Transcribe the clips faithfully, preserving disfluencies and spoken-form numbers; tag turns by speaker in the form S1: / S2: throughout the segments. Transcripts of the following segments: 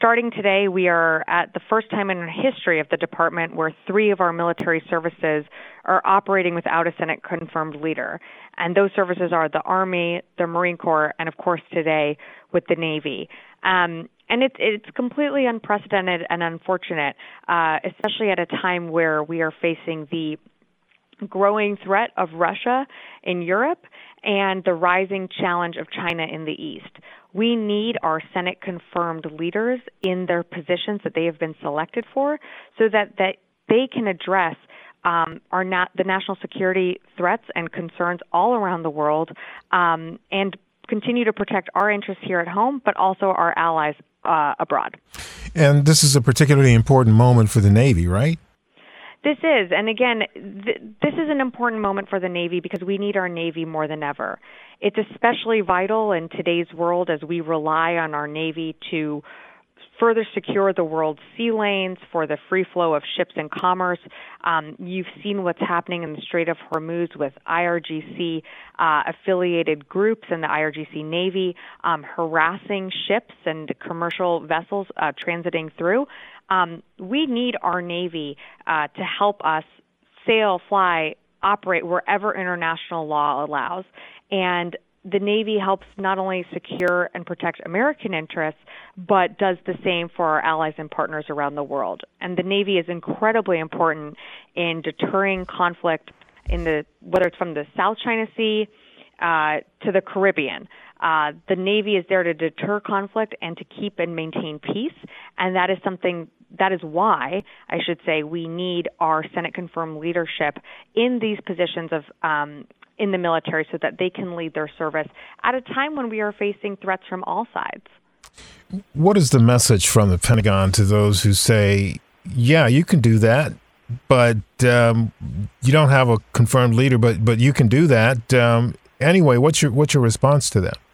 S1: starting today, we are at the first time in the history of the department where three of our military services are operating without a Senate-confirmed leader. And those services are the Army, the Marine Corps, and of course today with the Navy. Um, and it's it's completely unprecedented and unfortunate, uh, especially at a time where we are facing the growing threat of Russia in Europe and the rising challenge of China in the East. We need our Senate-confirmed leaders in their positions that they have been selected for so that, that they can address um, our na- the national security threats and concerns all around the world um, and continue to protect our interests here at home, but also our allies uh, abroad.
S2: And this is a particularly important moment for the Navy, right?
S1: This is, and again, th- this is an important moment for the Navy because we need our Navy more than ever. It's especially vital in today's world as we rely on our Navy to further secure the world's sea lanes for the free flow of ships and commerce. Um, you've seen what's happening in the Strait of Hormuz with I R G C uh, affiliated groups and the I R G C Navy um, harassing ships and commercial vessels uh, transiting through. Um, we need our Navy uh, to help us sail, fly, operate wherever international law allows. And the Navy helps not only secure and protect American interests, but does the same for our allies and partners around the world. And the Navy is incredibly important in deterring conflict in the whether it's from the South China Sea uh, to the Caribbean. Uh, the Navy is there to deter conflict and to keep and maintain peace, and that is something that is why, I should say, we need our Senate-confirmed leadership in these positions of um, in the military so that they can lead their service at a time when we are facing threats from all sides.
S2: What is the message from the Pentagon to those who say, yeah, you can do that, but um, you don't have a confirmed leader, but but you can do that um, anyway? What's your what's your response to that?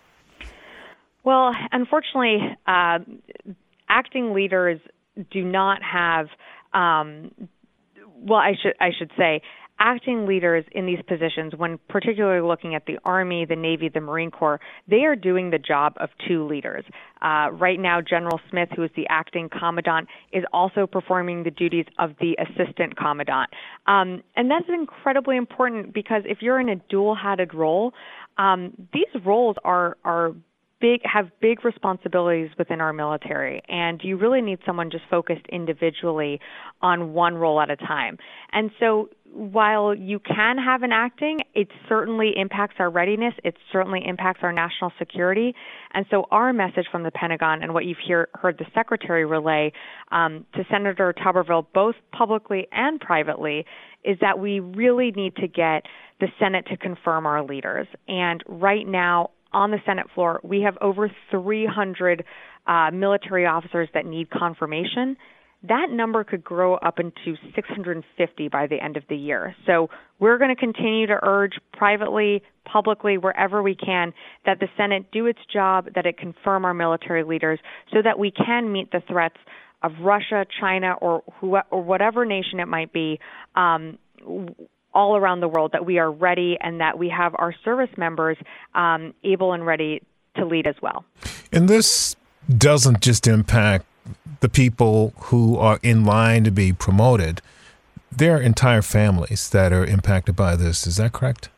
S1: Well, unfortunately, uh, acting leaders do not have. Um, well, I should I should say. Acting leaders in these positions, when particularly looking at the Army, the Navy, the Marine Corps, they are doing the job of two leaders. Uh, right now, General Smith, who is the acting commandant, is also performing the duties of the assistant commandant. Um, and that's incredibly important because if you're in a dual-hatted role, um, these roles are are big have big responsibilities within our military, and you really need someone just focused individually on one role at a time. And so while you can have an acting, it certainly impacts our readiness. It certainly impacts our national security. And so our message from the Pentagon and what you've hear, heard the Secretary relay um, to Senator Tuberville, both publicly and privately, is that we really need to get the Senate to confirm our leaders. And right now, on the Senate floor, we have over three hundred uh, military officers that need confirmation. That number could grow up into six hundred fifty by the end of the year. So we're going to continue to urge privately, publicly, wherever we can, that the Senate do its job, that it confirm our military leaders so that we can meet the threats of Russia, China, or, who, or whatever nation it might be, um, all around the world, that we are ready and that we have our service members um, able and ready to lead as well.
S2: And this doesn't just impact the people who are in line to be promoted. There are entire families that are impacted by this. Is that correct?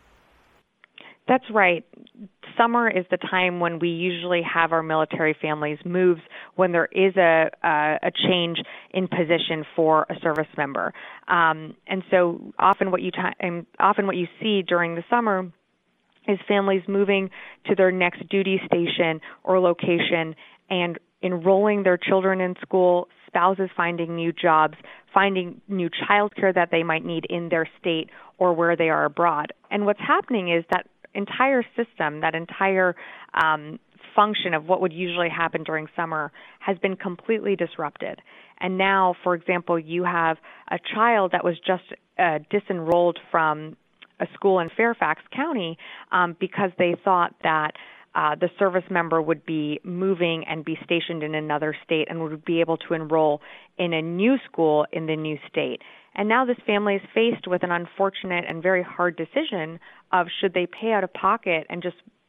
S1: That's right. Summer is the time when we usually have our military families moves when there is a a, a change in position for a service member, um, and so often what you t- often what you see during the summer is families moving to their next duty station or location and enrolling their children in school, spouses finding new jobs, finding new childcare that they might need in their state or where they are abroad. And what's happening is that entire system, that entire um, function of what would usually happen during summer has been completely disrupted. And now, for example, you have a child that was just uh, disenrolled from a school in Fairfax County um, because they thought that uh, the service member would be moving and be stationed in another state and would be able to enroll in a new school in the new state. And now this family is faced with an unfortunate and very hard decision of should they pay out of pocket and just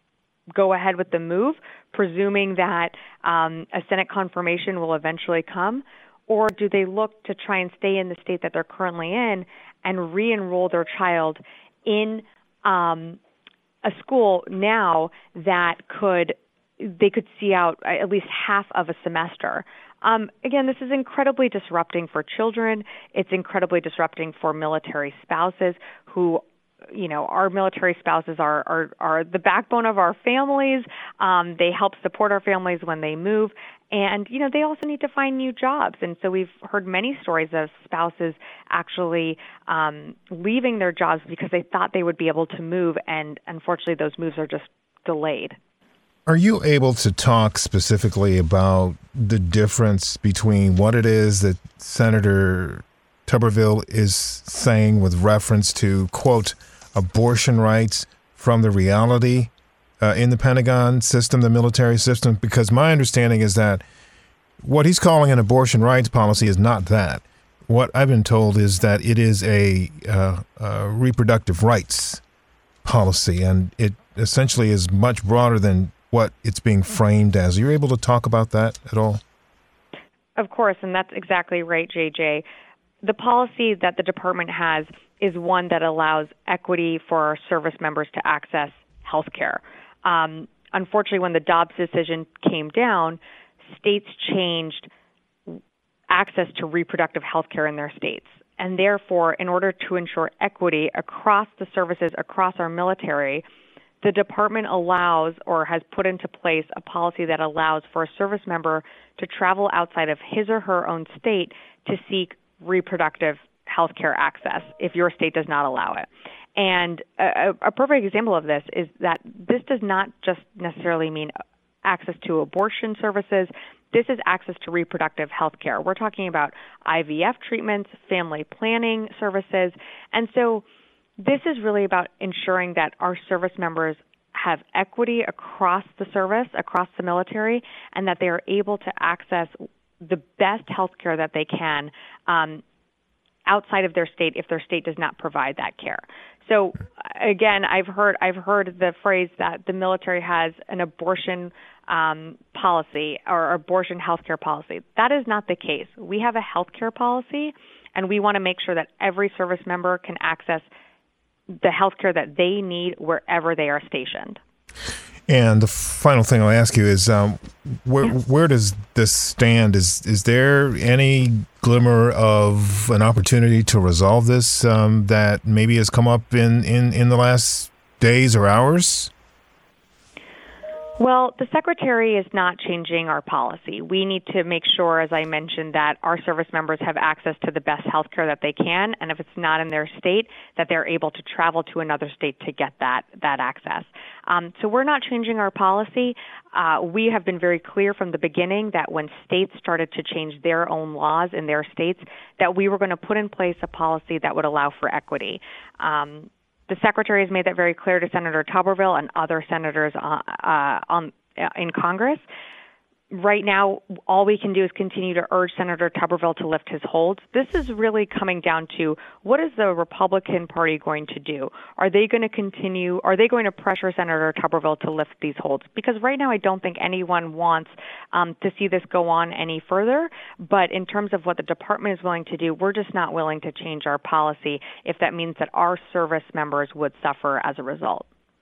S1: go ahead with the move, presuming that um, a Senate confirmation will eventually come? Or do they look to try and stay in the state that they're currently in and re-enroll their child in um, a school now that could they could see out at least half of a semester? Um, again, this is incredibly disrupting for children. It's incredibly disrupting for military spouses who, you know, our military spouses are, are, are the backbone of our families. Um, they help support our families when they move. And, you know, they also need to find new jobs. And so we've heard many stories of spouses actually um, leaving their jobs because they thought they would be able to move. And unfortunately, those moves are just delayed.
S2: Are you able to talk specifically about the difference between what it is that Senator Tuberville is saying with reference to, quote, abortion rights from the reality uh, in the Pentagon system, the military system? Because my understanding is that what he's calling an abortion rights policy is not that. What I've been told is that it is a, uh, a reproductive rights policy, and it essentially is much broader than what it's being framed as. Are you able to talk about that at all?
S1: Of course, and that's exactly right, J J. The policy that the department has is one that allows equity for our service members to access health care. Um, unfortunately, when the Dobbs decision came down, states changed access to reproductive health care in their states. And therefore, in order to ensure equity across the services, across our military, the department allows or has put into place a policy that allows for a service member to travel outside of his or her own state to seek reproductive health care access if your state does not allow it. And a, a perfect example of this is that this does not just necessarily mean access to abortion services. This is access to reproductive health care. We're talking about I V F treatments, family planning services. And so this is really about ensuring that our service members have equity across the service, across the military, and that they are able to access the best health care that they can um, outside of their state if their state does not provide that care. So again, I've heard I've heard the phrase that the military has an abortion um, policy or abortion health care policy. That is not the case. We have a health care policy, and we want to make sure that every service member can access the health care that they need wherever they are stationed.
S2: And the final thing I'll ask you is, um, where
S1: yeah.
S2: where does this stand? Is is there any glimmer of an opportunity to resolve this um, that maybe has come up in, in, in the last days or hours?
S1: Well, the Secretary is not changing our policy. We need to make sure, as I mentioned, that our service members have access to the best health care that they can, and if it's not in their state, that they're able to travel to another state to get that, that access. Um, so we're not changing our policy. Uh, we have been very clear from the beginning that when states started to change their own laws in their states, that we were going to put in place a policy that would allow for equity. Um, The Secretary has made that very clear to Senator Tuberville and other senators uh, uh, on, uh, in Congress. Right now, all we can do is continue to urge Senator Tuberville to lift his holds. This is really coming down to, what is the Republican Party going to do? Are they going to continue, are they going to pressure Senator Tuberville to lift these holds? Because right now I don't think anyone wants um, to see this go on any further. But in terms of what the department is willing to do, we're just not willing to change our policy if that means that our service members would suffer as a result.